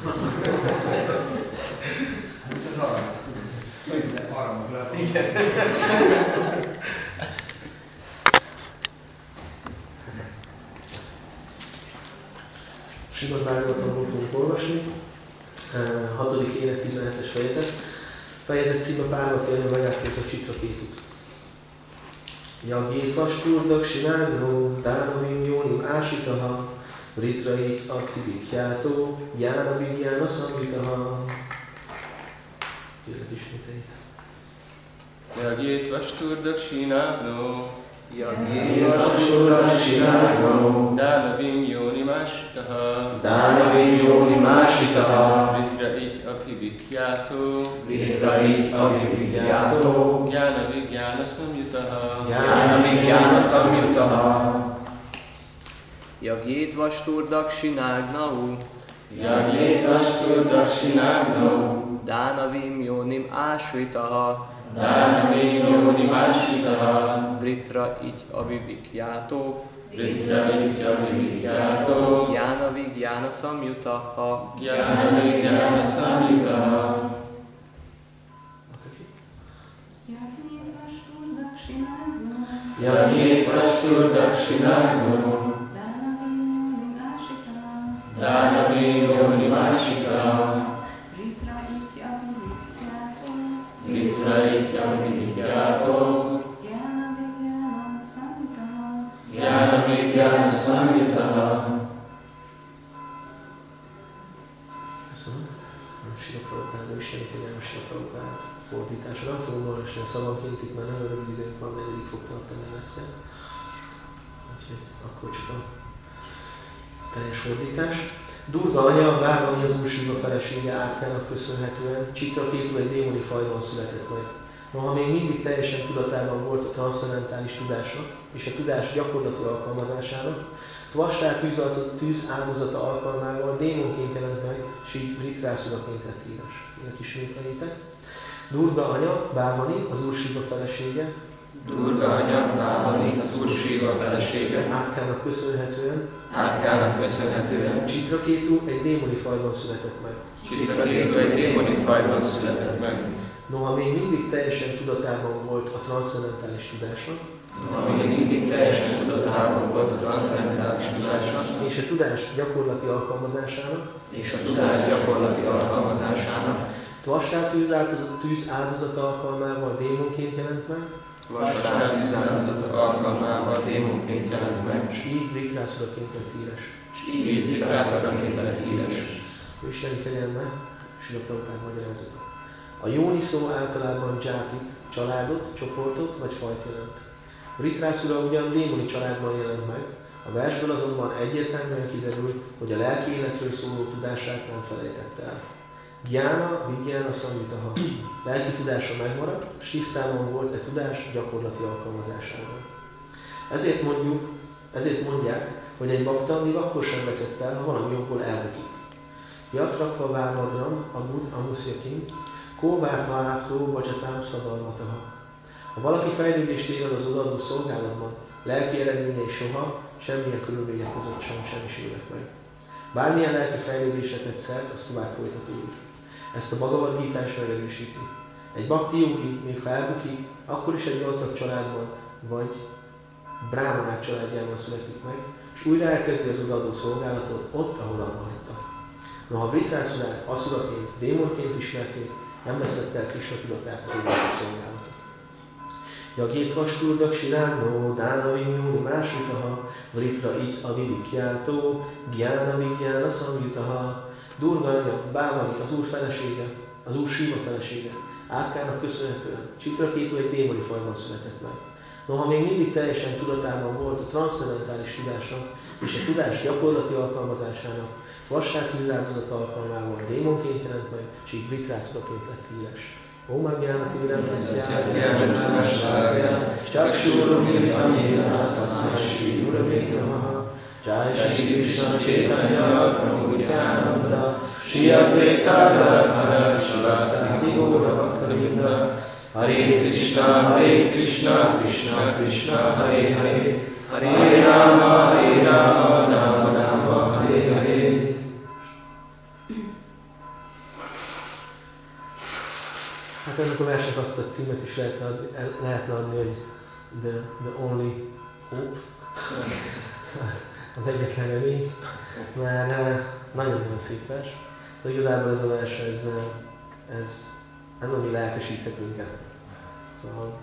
Ez aranyos lehet. Igen. Simon Bágyalatokból fogunk olvasni. 6. ének 17-es fejezet. Fejezet címe Pálmat élni megállapozza Csitrakétut. Jagét vasturdak sinágnó, dánavim jónim ásitaha, ritraik akivik játó, jánavim jána szamvitaha. Kérlek ismételjét. Jagét vasturdak sinágnó, Jagét vasturdak sinágnó, dánavim jónim ásitaha, dánavim jónim ásitaha, ritraik akivik játó, ritraik akivik játó, jánavim jána szamvitaha. jánavim jána szamvitaha. Jagét vasturdak sinágnau, Jagét vasturdak sinágnó, dánavim jónim ásvitaha, dánavim jónim ásvitaha, vritra így avivik játó, ritraik akivik játó, jánavig jána szamjutaha, jánavim jána szamvitaha. Jagét vasturdak sinágnó, dánavim jónim ásvitaha, ritraik akivik játó, jánavig jána szamvitaha. Köszönöm. Sila Prabhupád, Isteni kegyelmes Sila Prabhupád fordítása. Nem fogom olvasni a szavaként, itt már nagyon rövid időnk van, 4. fog tartani a lecke. Úgyhogy akkor csak a teljes fordítás. Durga anya, Bávani az Úr Siva felesége Átkának köszönhetően Csitrakétu egy démoni fajban született meg. Noha még mindig teljesen tudatában volt a transzcendentális tudásnak és a tudás gyakorlati alkalmazásának, Tvastár tűz áldozata alkalmával démonként jelent meg, és így Vritrásuraként lett híres. Ennek ismételjétek. Durga anya, Bávani, az Úr Siva felesége, Durga anya, Bávani, az Úr Siva felesége, Átkának köszönhetően Átkának köszönhetően Csitrakétu egy démoni fajban született meg. Csitrakétu egy démoni fajban született meg. Noha még mindig teljesen tudatában volt a transzcendentális tudásnak, Ami mindig teljesen tudatában volt a transzcendentális tudásnak, és a tudás gyakorlati alkalmazásának, és a tudás gyakorlati alkalmazásának, Tvastár tűz áldozata alkalmával démonként jelent meg, Vasár tűzáldozata alkalmával démonként jelent meg, és így Vritrásuraként lett híres. és így Vritrásuraként lett híres. Ő Isteni kegyelme, Sila Prabhupád magyarázata. A jóni szó általában dzsátit, családot, csoportot vagy fajt jelent. Vritrásura ugyan démoni családban jelent meg, a versből azonban egyértelműen kiderül, hogy a lelki életről szóló tudását nem felejtette el. Gyána, Vigyána, Szamvitaha. Lelki tudása megmaradt, és tisztában volt e tudás gyakorlati alkalmazásával. Ezért mondják, hogy egy bakta még akkor sem veszett el, ha valami jogból elbukik. Jatrakva Vámadram, Abud, Amuszjakim, Kóvártva Áptó, Bacsatam, Szadalmataha. Ha valaki fejlődést ér el az odaadó szolgálatban, lelki eredményei soha, semmilyen körülmények között sem semmisülnek meg. Bármilyen lelki fejlődésre tett szert, az tovább folytatódik. Ezt a Bhagavad Gita is megerősíti. Egy bhakti jogi, még ha elbukik, akkor is egy gazdag családban, vagy brámanák családjában születik meg, és újra elkezdi az odaadó szolgálatot ott, ahol abba hagyta. Noha Vritrásurát aszuraként, démonként ismerték, nem vesztette el Krishna tudatát az odaadó szolgálatot. Jagét vasturdak sirágnó, dánavim jóni másvitaha, vritra így avivik játó, gyána vigyána szamvitaha. Durga anya, Bávani, az Úr felesége, az Úr Siva felesége, Átkának köszönhetően Csitrakétu egy démoni fajban született meg. Noha még mindig teljesen tudatában volt a transzcendentális tudásnak és a tudás gyakorlati alkalmazásának, Tvastár tűzáldozata alkalmával démonként jelent meg, és így Vritrásuraként lett híres. Om Ajnana-timiram Yasya Chakshurumilitam Yena Tasmai Shri Gurave Namaha. Jai Shri Krishna Chaitanya Prabhu Nityananda Shri Advaita Gadadhara Shivasati Gaura Bhakta-vrinda. Hare Krishna, Krishna Krishna, Hare Hare, Hare Rama, Rama Rama, Hare Hare. Hát ennek a versnek azt a címet is lehetne adni, hogy the Only Hope, az egyetlen remény, mert nagyon-nagyon szép vers. Szóval igazából ez a vers, ez ami lelkesíthet minket. Szóval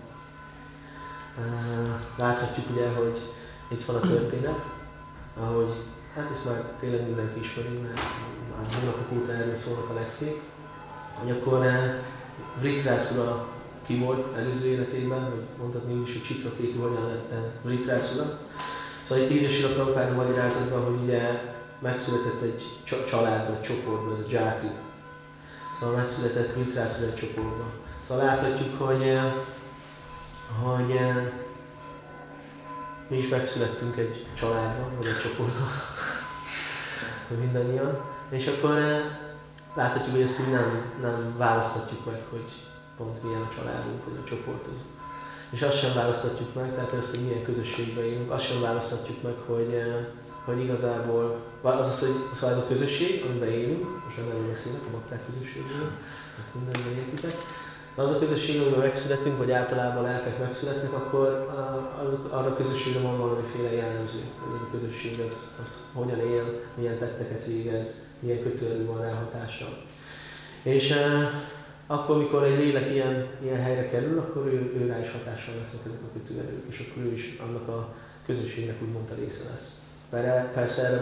láthatjuk ugye, hogy itt van a történet, ahogy, hát ezt már tényleg mindenki ismeri, mert már hónapok óta erről szólnak a legszép, hogy akkor Vritraṣura ki volt előző életében, vagy mondhatni is, hogy Csitrakétu hogyan lett Vritraṣura. Szóval itt írja Srila Prabhupáda magyarázatban, hogy ugye megszületett egy család vagy csoportban, ez a Játi. Szóval megszületett Vritraṣura egy csoportban. Szóval láthatjuk, hogy mi is megszülettünk egy családban, vagy egy csoportban. Mindannyian. És akkor láthatjuk, hogy ezt úgy nem választhatjuk meg, hogy pont milyen a családunk, vagy a csoportunk. És azt sem választhatjuk meg, tehát ezt, hogy milyen közösségben élünk, azt sem választhatjuk meg, hogy igazából, szóval ez a közösség, amiben élünk, most nem beszélek a bakták közösségről, ezt mindenben értitek. Szóval az a közösség, amiben megszületünk, vagy általában lelkek megszületnek, akkor arra a közösségre van valamiféle jellemző, hogy ez a közösség az hogyan él, milyen tetteket végez, milyen kötőerő van rá hatással. És akkor, mikor egy lélek ilyen helyre kerül, akkor ő rá is hatással lesznek ezek a kötőerők, és akkor ő is annak a közösségnek úgymond a része lesz. Persze erre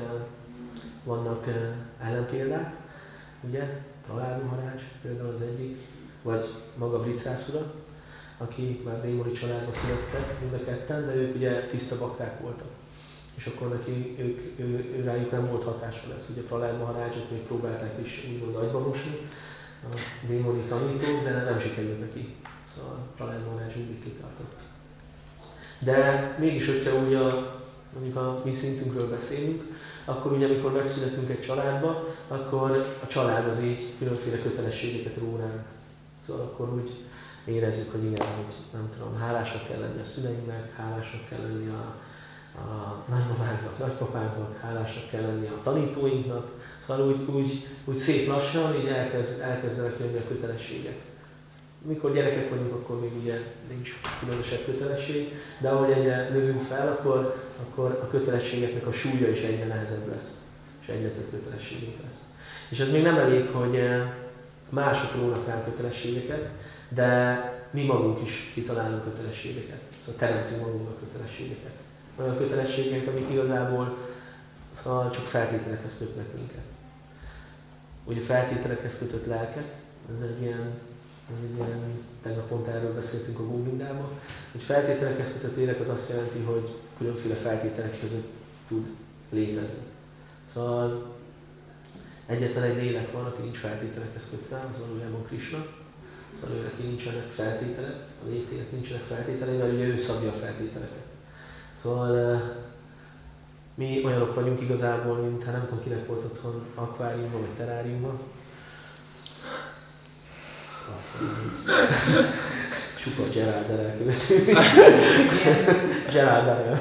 vannak ellenpéldák, ugye? Prahlad Maharaj például az egyik, vagy maga Vritraṣura, aki már démoni családba születtek, mind a ketten, de ők ugye tiszta bakták voltak. És akkor neki, ő rájuk nem volt hatással ez. Ugye Prahlad Maharajot még próbálták is úgymond agyba mosni, a démoni tanítók, de nem sikerült neki. Szóval Prahlad Maharaj mindig kitartott. De mégis, hogyha úgy mondjuk a mi szintünkről beszélünk, akkor ugye amikor megszületünk egy családba, akkor a család az így különféle kötelességeket ró ránk. Szóval akkor úgy érezzük, hogy igen, hogy nem tudom, hálásak kell lenni a szüleinknek, hálásak kell lenni a nagymamánknak, nagypapánknak, hálásak kell lenni a tanítóinknak. Szóval úgy szép lassan így elkezdenek jönni a kötelességek. Mikor gyerekek vagyunk, akkor még ugye nincs különösebb kötelesség, de ahogy egyre növünk fel, akkor a kötelességeknek a súlya is egyre nehezebb lesz, és egyre több kötelességünk lesz. És ez még nem elég, hogy mások rónak rá kötelességeket, de mi magunk is kitalálunk kötelességeket. Szóval teremtünk magunknak kötelességeket. Olyan kötelességek, amik igazából csak feltételekhez kötnek minket. Ugye feltételekhez kötött lelkek, ez egy ilyen, tegnap pont erről beszéltünk a Govindában, hogy feltételekhez kötött lélek az azt jelenti, hogy különféle feltételek között tud létezni. Szóval egyetlen egy lélek van, aki nincs feltételekhez kötve, az valójában Krishna. Szóval ő neki nincsenek feltételek, a létének nincsenek feltételei, mert ugye ő szabja a feltételeket. Szóval mi olyanok vagyunk igazából, mint nem tudom kinek volt otthon akváriumban vagy teráriumban. Csupa Gerald Darrell követő. Gerald Darrell.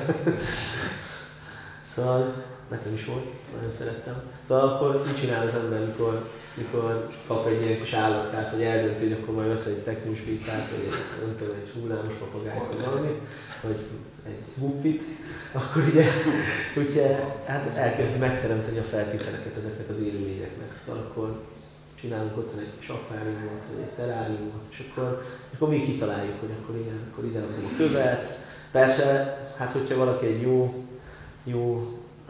Szóval nekem is volt, nagyon szerettem. Szóval akkor így csinál az ember, mikor kap egy ilyen kis állatkát, vagy eldönti, hogy akkor majd vesz egy teknősbítát, vagy egy hullámos papagájt, vagy valami, vagy egy guppit, akkor ugye hát elkezdi megteremteni a feltételeket ezeknek az élőlényeknek. Szóval akkor csinálunk ott egy kis akváriumot, vagy egy teráriumot, és akkor mi kitaláljuk, hogy akkor igen, akkor ide rakom a követ. Persze, hát hogyha valaki egy jó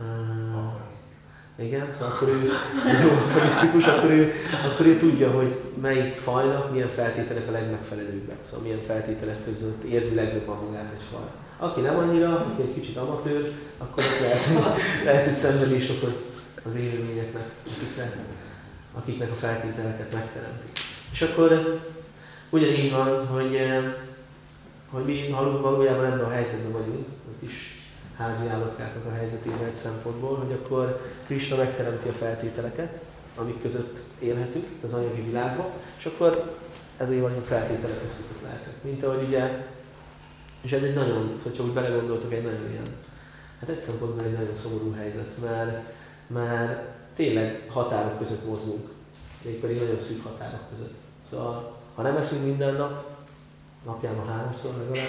igen, szóval akkor ő jó akvarisztikus, akkor ő tudja, hogy melyik fajnak milyen feltételek a legmegfelelőbbek. Szóval milyen feltételek között érzi legjobban magát egy faj. Aki nem annyira, aki egy kicsit amatőr, akkor ez lehet, hogy szenvedés okoz az élőlényeknek, akiknek a feltételeket megteremtik. És akkor ugyanígy van, hogy mi valójában ebben a helyzetben vagyunk, az kis házi állatkáknak a helyzetében egy szempontból, hogy akkor Krishna megteremti a feltételeket, amik között élhetünk itt az anyagi világban, és akkor ezért vagyunk feltételekhez kötött lelkek. Mint ahogy ugye, és ez egy nagyon, hogyha úgy belegondoltok, egy nagyon ilyen, hát egy szempontból egy nagyon szomorú helyzet, mert tényleg határok között mozgunk, mégpedig nagyon szűk határok között. Szóval ha nem eszünk minden nap, napjában 3-szor legalább,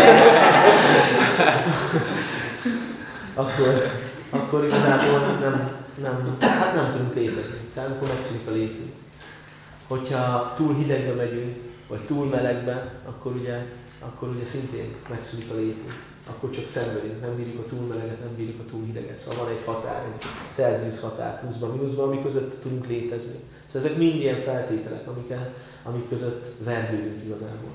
akkor igazából nem tudunk létezni. Tehát akkor megszűnik a létünk. Hogyha túl hidegbe megyünk, vagy túl melegbe, akkor ugye szintén megszűnik a létünk. Akkor csak szenvedünk, nem bírjuk a túl meleget, nem bírjuk a túl hideget. Szóval van egy határ, egy Celsius határ, pluszban, mínuszban, amik között tudunk létezni. Szóval ezek mind ilyen feltételek, amik között vergődünk igazából.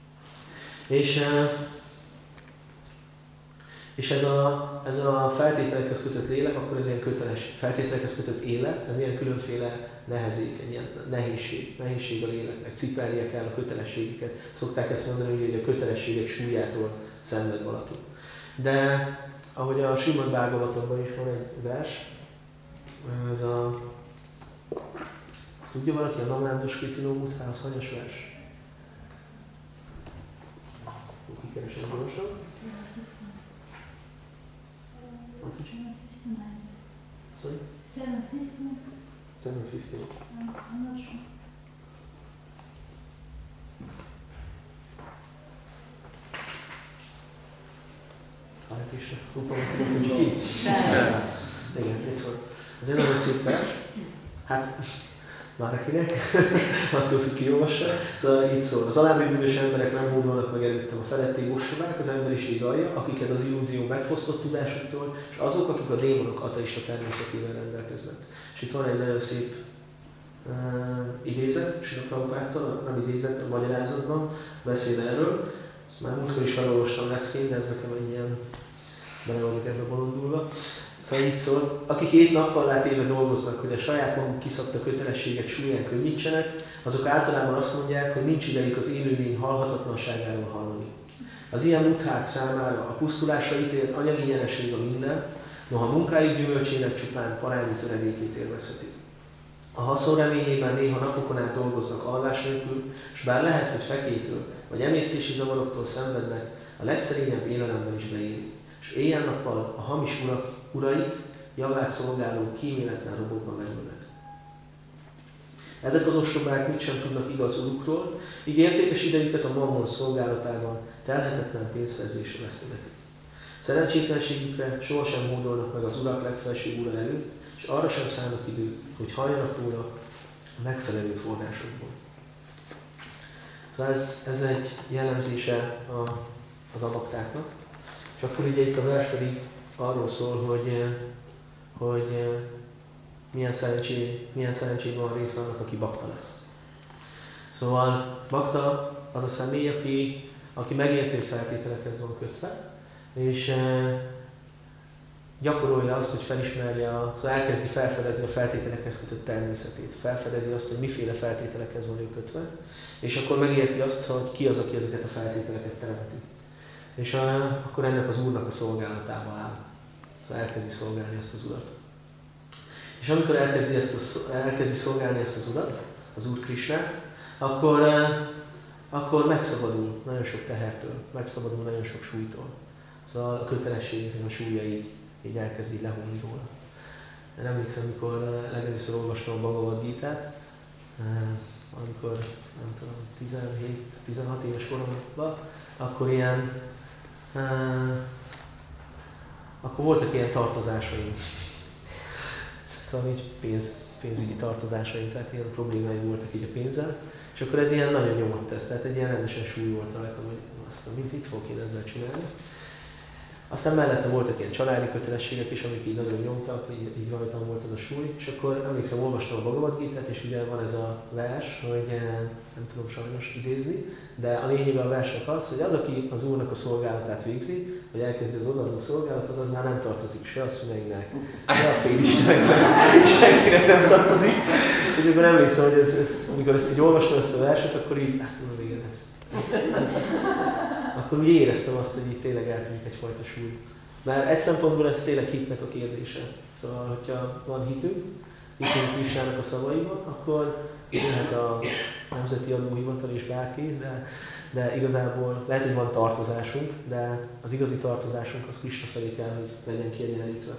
És ez a feltételekhez kötött lélek, akkor ez ilyen köteles feltételekhez kötött élet, ez ilyen különféle nehezék, ilyen nehézség a léleknek, cipelnie kell a kötelességeket. Szokták ezt mondani, hogy a kötelességek súlyától szenved valaki. De ahogy a Srimad Bhagavatamban is van egy vers, tudja valaki a Namándos Kitino Mutha, az hanyas vers? Kikeresem gyorsan. 7:15. I'm not sure. Hát is, hogy ki? Igen, itt van. Ez egy nagyon szép vers. Hát, már akinek, attól függ, ki olvassa. Szóval így szól. Az alábbi bűnös emberek nem hódolnak meg előttem a feletté ostobák, az emberiség alja, akiket az illúzió megfosztott tudásuktól, és azok, akik a démonok ateista természetével rendelkeznek. És itt van egy nagyon szép idézet, Srila Prabhupádtól, nem idézet, a magyarázatban beszél erről. Ezt már múltkor is felolvastam leckén, de ez nekem egy ilyen bele vagyok ebbe bolondulva. Szóval így szól, akik 7 nappal éve dolgoznak, hogy a saját maguk kiszabta kötelességek súlyán könnyítsenek, azok általában azt mondják, hogy nincs idejük az élőlény halhatatlanságáról hallani. Az ilyen muthák számára a pusztulásra ítélt anyagi nyereség a minden, noha munkájuk gyümölcsének csupán parányi töredékét élvezhetik. A haszon reményében néha napokon át dolgoznak alvás nélkül, és bár lehet, hogy fekétől vagy emésztési zavaroktól szenvednek, a legszerényebb élelemben is beérik, és éjjel-nappal a hamis uraik, javát szolgáló kíméletlen robotba merülnek. Ezek az ostobák mit sem tudnak igaz urukról, így értékes idejüket a mammon szolgálatában telhetetlen pénzszerzésre vesztegetik. Szerencsétlenségükre sohasem hódolnak meg az urak legfelsőbb ura előtt, és arra sem szállnak időt, hogy halljanak róla a megfelelő forrásokból. Szóval ez egy jellemzése az abaktáknak. És akkor ugye itt a vers pedig arról szól, hogy milyen szerencség van része annak, aki bakta lesz. Szóval bakta az a személy, aki megértő feltételekhez van kötve, és gyakorolja azt, hogy felismerje, szóval elkezdi felfedezni a feltételekhez kötött természetét. Felfedezi azt, hogy miféle feltételekhez van ő kötve, és akkor megérti azt, hogy ki az, aki ezeket a feltételeket teremti. És akkor ennek az Úrnak a szolgálatába áll. Szóval elkezdi szolgálni ezt az Urat. És amikor elkezdi szolgálni ezt az Urat, az Úr Krisnát, akkor megszabadul nagyon sok tehertől, megszabadul nagyon sok súlytól. Szóval a kötelességeknek a súlya így elkezdi lehúzni róla. Én emlékszem, amikor legelőször olvastam a Bhagavad Gítát, amikor, nem tudom, 17-16 éves koromban, akkor voltak ilyen tartozásaim. Szóval így pénzügyi tartozásaim, tehát ilyen problémáim voltak így a pénzzel. És akkor ez ilyen nagyon nyomott tesz, tehát egy ilyen rendesen súly volt rajtam, hogy azt mit fogok én ezzel csinálni. Aztán mellette voltak ilyen családi kötelességek is, amik így nagyon nyomtak, így rajtam volt ez a súly. És akkor emlékszem, olvastam a Bhagavad Gítát, és ugye van ez a vers, hogy nem tudom sajnos idézni, de a lényege a versnek az, hogy az, aki az Úrnak a szolgálatát végzi, vagy elkezdi az odaadó szolgálatot, az már nem tartozik se a szüleinek, se a félisteneknek, senkinek nem tartozik. És akkor emlékszem, hogy amikor ezt így olvastam ezt a verset, akkor így, mondom, igen, ez. Akkor úgy éreztem azt, hogy itt tényleg eltűnik egyfajta súly. Mert egy szempontból ez tényleg hitnek a kérdése. Szóval, hogyha van hitünk Krisnának a szavaiban, akkor jöhet a Nemzeti Adóhivatal és bárki, de igazából lehet, hogy van tartozásunk, de az igazi tartozásunk az Krisna felé kell, hogy legyen kiegyenlítve.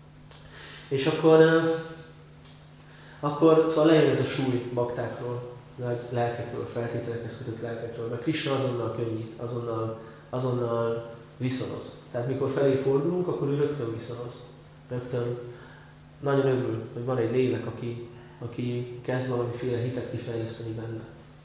És akkor szóval lejön ez a súly baktákról, nagy lelkekről, feltételekhez kötött lelkekről, mert Krishna azonnal könnyít, azonnal viszonoz. Tehát mikor felé fordulunk, akkor ő rögtön viszonoz. Rögtön nagyon örül, hogy van egy lélek, aki kezd valamiféle hitet kifejleszteni benne.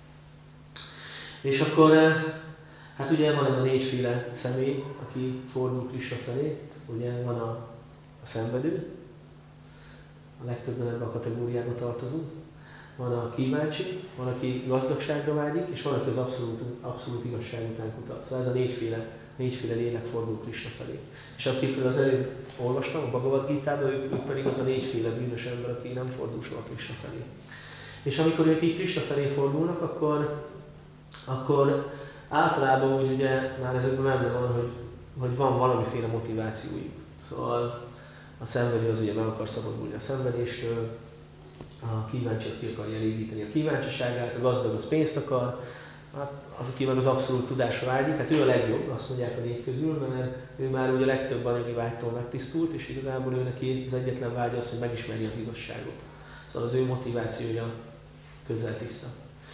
És akkor, hát ugye van ez a négyféle személy, aki fordul Krishna felé. Ugye van a szenvedő, a legtöbben ebben a kategóriába tartozunk. Van a kíváncsi, van, aki gazdagságra vágyik, és van, aki az abszolút igazság után kutat. Szóval ez a négyféle lélek fordul Krishna felé. És akikről az előbb olvastam, a Bhagavad Gitában, ők pedig az a négyféle bűnös ember, aki nem fordul soha Krishna felé. És amikor ők így Krishna felé fordulnak, akkor általában úgy ugye már ezekben benne van, hogy van valamiféle motivációjuk. Szóval a szenvedő az ugye meg akar szabadulni a szenvedéstől, a kíváncsi az ki akarja elégíteni a kíváncsiságát, a gazdag az pénzt akar, az, aki meg az abszolút tudásra vágyik, hát ő a legjobb, azt mondják a négy közül, mert ő már ugye a legtöbb anyagi vágytól megtisztult, és igazából ő neki az egyetlen vágya az, hogy megismeri az igazságot. Szóval az ő motivációja közel tiszta.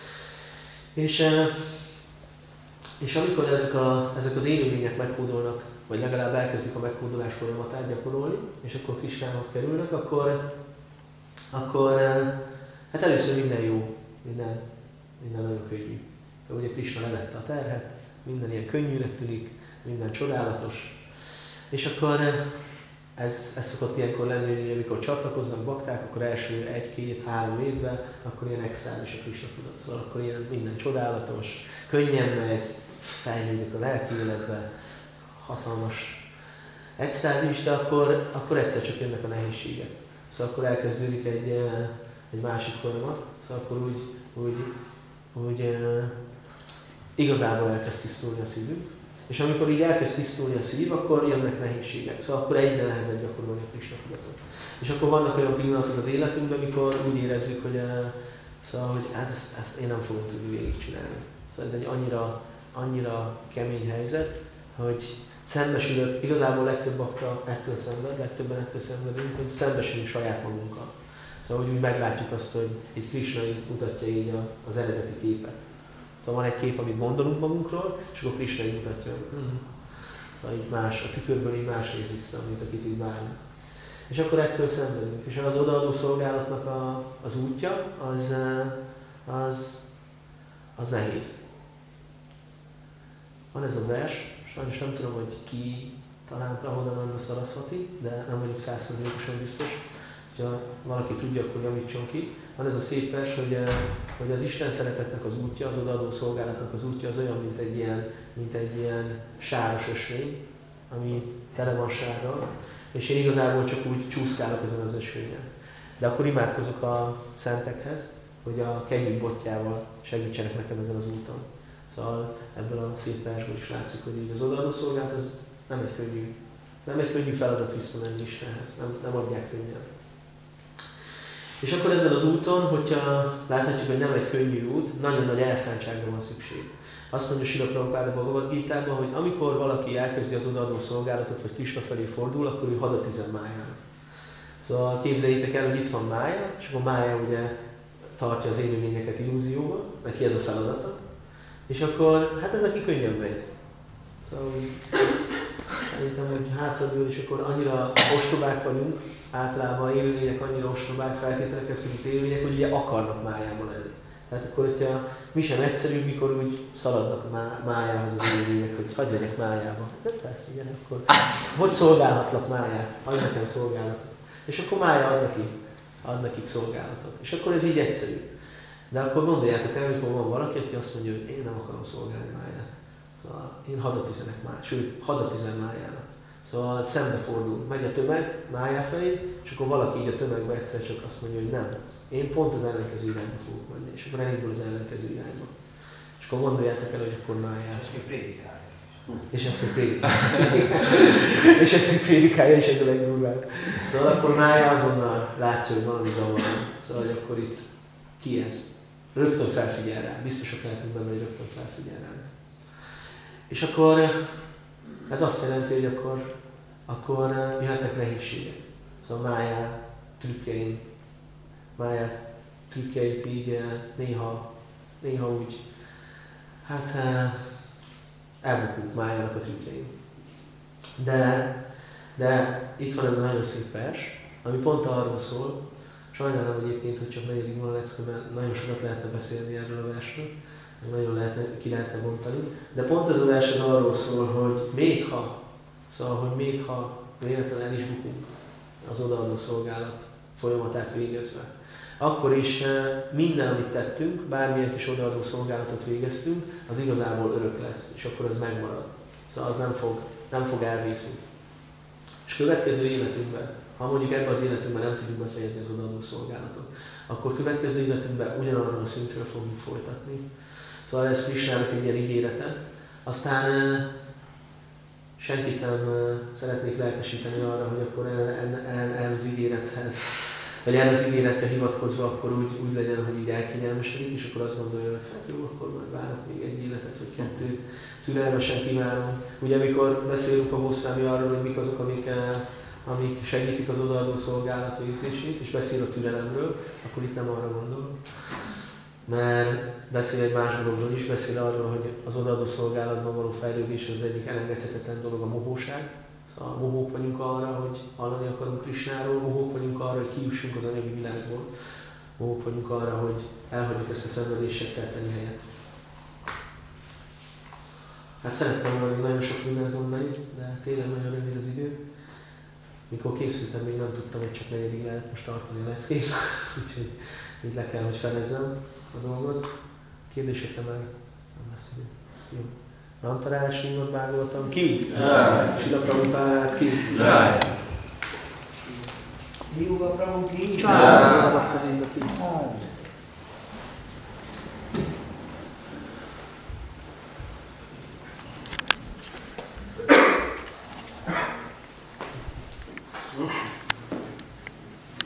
És amikor ezek az élőlények meghódolnak, vagy legalább elkezdik a meghódolás folyamatát gyakorolni, és akkor Krishnához kerülnek, akkor hát először minden jó, minden nagyon könnyű. De ugye Krishna levette a terhet, minden ilyen könnyűnek tűnik, minden csodálatos. És akkor ez szokott ilyenkor lenni, hogy amikor csatlakoznak bakták, akkor első 1-2-3 évben, akkor ilyen extázis a Krishna tudat. Szóval akkor ilyen minden csodálatos, könnyen megy, fejlődik a lelki életbe, hatalmas extázis, de akkor egyszer csak jönnek a nehézségek. Szóval akkor elkezdődik egy másik folyamat, szóval akkor úgy igazából elkezd tisztulni a szívünk. És amikor így elkezd tisztulni a szív, akkor jönnek nehézségek. Szóval akkor egyre nehezebb gyakorolni a Krishna tudatot. És akkor vannak olyan pillanatok az életünkben, amikor úgy érezzük, hogy hát ezt én nem fogom tudni végigcsinálni. Szóval ez egy annyira kemény helyzet, hogy szembesülök, igazából legtöbb bakta legtöbben ettől szenvedünk, hogy szembesülünk saját magunkkal. Szóval úgy meglátjuk azt, hogy egy Krishna így mutatja így az eredeti képet. Szóval van egy kép, amit gondolunk magunkról, és akkor Krishna így mutatja, szóval így más, a tükörből így más néz vissza, mint akit így várunk. És akkor ettől szenvedünk. És az odaadó szolgálatnak az útja, az nehéz. Van ez a vers, sajnos nem tudom, hogy ki, talán Prahodananda Saraswati, de nem vagyok 100%-osan biztos. Ha valaki tudja, akkor javítson ki. Van ez a szép vers, hogy az Isten szeretetnek az útja, az odaadó szolgálatnak az útja az olyan, mint egy ilyen sáros ösvény, ami tele van sárral, és én igazából csak úgy csúszkálok ezen az ösvényen. De akkor imádkozok a szentekhez, hogy a kegyük botjával segítsenek nekem ezen az úton. Szóval ebből a szép versből is látszik, hogy így az odaadó szolgálat az nem egy könnyű feladat visszamenni Istenhez, nem adják könnyen. És akkor ezzel az úton, hogyha láthatjuk, hogy nem egy könnyű út, nagyon nagy elszántságra van szükség. Azt mondja Srila Prabhupáda Bhagavad Gitában, hogy amikor valaki elkezdi az odaadó szolgálatot, vagy Krishna felé fordul, akkor ő hadat üzen Májának. Szóval képzeljétek el, hogy itt van Mája, és akkor Mája ugye tartja az élőlényeket illúzióba, neki ez a feladata. És akkor, hát ez neki könnyen megy. Szóval szerintem, hogy hátradől, és akkor annyira ostobák vagyunk, általában élőlények annyira ostobák, feltételekhez kötött élőlények, hogy ugye akarnak Májában lenni. Tehát akkor, hogyha mi sem egyszerűbb, mikor úgy szaladnak Májához az élőlények, hogy hagyj legyek Májába. De persze, igen, akkor hogy szolgálhatlak Máját, adj nekem szolgálatot. És akkor Mája ad nekik szolgálatot. És akkor ez így egyszerű. De akkor gondoljátok el, amikor van valaki, aki azt mondja, hogy én nem akarom szolgálni Máját. Szóval én hadat üzenek Máját, sőt, hadat üzen Májának. Szóval szembefordul, megy a tömeg Májá felé, és akkor valaki így a tömegbe egyszer csak azt mondja, hogy nem. Én pont az ellenkező irányba fogok menni, és akkor elindul az ellenkező irányba. És akkor gondoljátok el, hogy akkor Májá. És még prédikálja. És ezt még prédikálja. És ezt még prédikálja, és ez a legdurvább. Szóval akkor Májá azonnal látja, hogy valami zavar. Szóval hogy akkor itt ki ez? Rögtön felfigyel rá. Biztosak lehetünk benne, hogy rögtön felfigyel rá. És akkor ez azt jelenti, hogy akkor jöhetnek nehézségek. Szóval Májá trükkeit így néha néha úgy, hát elbukunk májának a trükkjein. De itt van ez a nagyon szép vers, ami pont arról szól, sajnálom egyébként, hogy csak 4. van a lecke, mert nagyon sokat lehetne beszélni erről a versről, nagyon ki lehetne bontani, de pont ez a vers az arról szól, hogy még ha véletlenül el is bukunk az odaadó szolgálat folyamatát végezve, akkor is minden, amit tettünk, bármilyen kis odaadó szolgálatot végeztünk, az igazából örök lesz, és akkor az megmarad. Szóval az nem fog elvészni. És következő életünkben, ha mondjuk ebben az életünkben nem tudjuk befejezni az odaadó szolgálatot, akkor következő életünkben ugyanarról a szintről fogjuk folytatni. Szóval ez Krisnának egy ilyen ígérete. Aztán senkit nem szeretnék lelkesíteni arra, hogy akkor ez az ígérethez, vagy erre az ígéretre hivatkozva akkor úgy legyen, hogy így elkényelmesedik, és akkor azt gondolja, hogy hát jó, akkor majd várok még egy életet vagy kettőt, türelmesen kívánom. Ugye amikor beszélünk a Gószvámi arról, hogy mik azok, amik segítik az odaadó szolgálat végzését, és beszél a türelemről, akkor itt nem arra gondolok. Mert beszél egy más dologról is, beszél arról, hogy az odaadó szolgálatban való fejlődés az egyik elengedhetetlen dolog a mohóság. Szóval mohók vagyunk arra, hogy hallani akarunk Krisnáról, mohók vagyunk arra, hogy kijussunk az anyagi világból. Mohók vagyunk arra, hogy elhagyjuk ezt a szenvedésekkel teli helyet. Hát szeretném volna még nagyon sok mindent mondani, de tényleg nagyon rövid az idő. Mikor készültem, még nem tudtam, hogy csak 4. lehet most tartani a leckét, úgyhogy így le kell, hogy fenezzem a dolgot. Kérdésekre már nem lesz idő. Jó. Nantarás Srimad Bhagavatam ki? Srila Prabhupád ki? Jiva Prabhu ki? Ki?